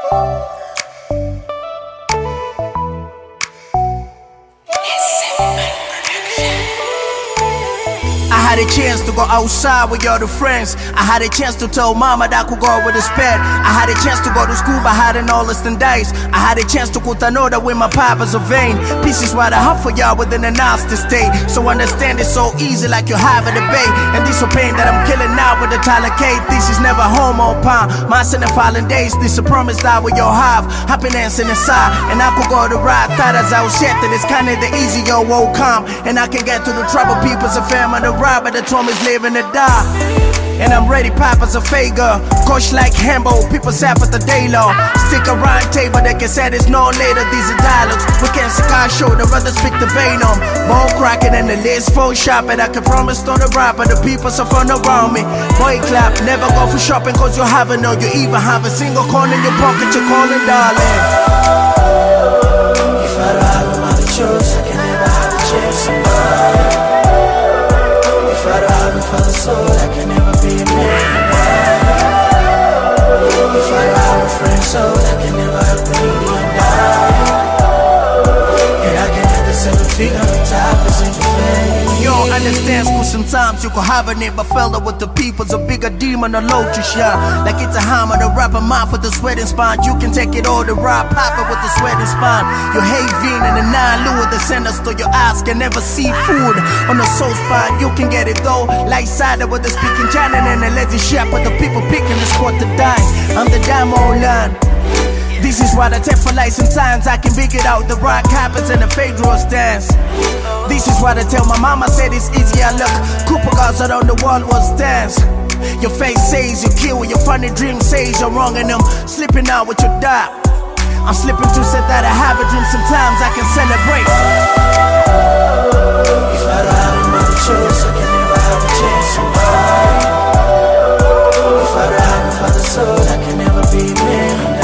I had a chance to go outside with your other friends. I had a chance to tell mama that I could go with a sped. I had a chance to go to school but had an all and dice. I had a chance to put an order with my papa's a vein. Peace is what I have for y'all within a nasty state. So understand it's so easy like you have a debate. And this so pain that I'm killing now with the Tyler Kate. This is never home on palm. My sin and fallen days. This a promise that we all have. Happiness in the side. And I could go to ride. Thought as I was set that it's kinda the easy yo won't come. And I can get to the trouble people's a family to ride. But the Tom is living to die. And I'm ready, Papa's a faker. Coach like Hambo, people sat for the day long. Stick around table, they can say there's no later. These are dialogues, we can't see our show, the brothers speak the vein on. Bone cracking and the list full shopping. I can promise on the rap, but the people so fun around me. Boy clap, never go for shopping cause you haven't know. You even have a single coin in your pocket, you're calling darling. If I don't have a mother choice, I can never have a chance somebody. If I don't have a father soul, I can never be a man. If I don't have a friend soul, I can never help the needy and die. And I can never set my feet on the top of the face. You don't understand school sometimes you could have a name, but fella with the people's a bigger demon, a low to shine. Like it's a hammer, the rapper mouth with the sweating spine. You can take it all to rap, pop it with the sweating spine. You hate Veen and the 9 Lou with the center store. Your eyes can never see food on the soul spine. You can get it though, like cider with the speaking channel and the lazy shop with the people picking the squad to die. I'm the diamond line. This is what I take for life. Sometimes I can big it out. The rock happens and the fade draws dance. This is what I tell my mama, said it's easy. I look Cooper guards around the wall was dance. Your face says you kill, your funny dream says you're wrong, and I'm slipping out with your dot. I'm slipping to say that I have a dream. Sometimes I can celebrate. If I don't have another choice, I can never have a chance somebody. If I don't have a father soul, I can never be a man.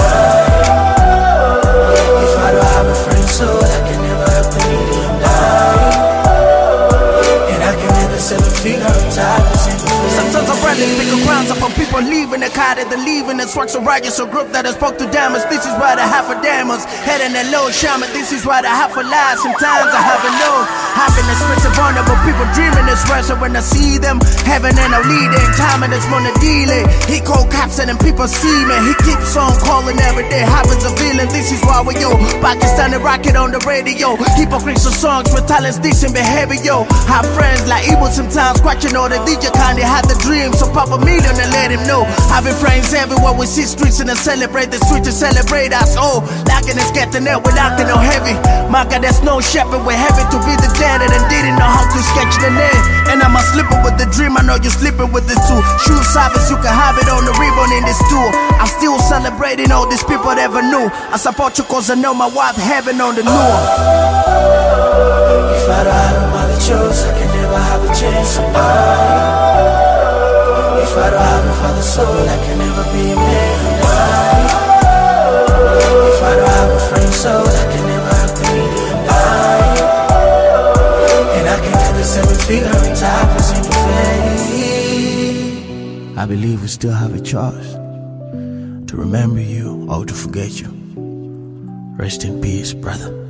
If I don't have a friend soul, I can never help the needy and die. And I can never set my feet on top of the sometimes I rarely speak of crowns up on people leaving the car that they're leaving. It's works of righteous, a group that I spoke to diamonds. This is why I have for diamonds. Head in a low shaman, this is why I have for lies. Sometimes I haven't known. Happiness splits of vulnerable people dreaming this rest. So when I see them, heaven and I'm leading. Time and it's gonna delay. He cold caps and people see me. He keeps on calling every day. Happens a feeling. This is why we yo. Pakistan and rocket on the radio. Hypocrites of songs with talents, decent behavior. Yo, have friends like evil sometimes. Scratching all the DJ kind. They had the dream, so pop a million and let him know. Having friends everywhere, we see streets and celebrate the streets to celebrate us. Oh, lacking is getting there, we're lacking no heavy. Maka, there's no shepherd, we're heavy to be the dead and didn't know how to sketch the name. And I'm a sleeping with the dream, I know you're sleeping with this too. Shoe service, you can have it on the ribbon in this tour. I'm still celebrating all these people that ever knew. I support you cause I know my wife heaven on the new. If I don't have a mother choice, I can never have a chance somebody. If I don't have a father soul, I can never be a man. If I don't have a friend soul, I can never have the needy and die. And I can never set my feet on top of the face. I believe we still have a choice to remember you or to forget you. Rest in peace, brother.